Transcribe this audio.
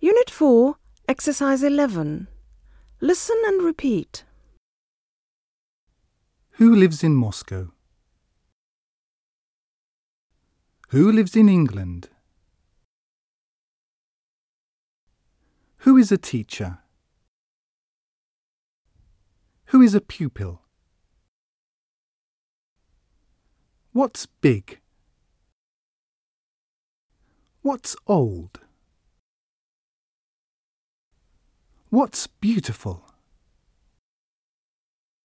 Unit 4, Exercise 11. Listen and repeat. Who lives in Moscow? Who lives in England? Who is a teacher? Who is a pupil? What's big? What's old? What's beautiful?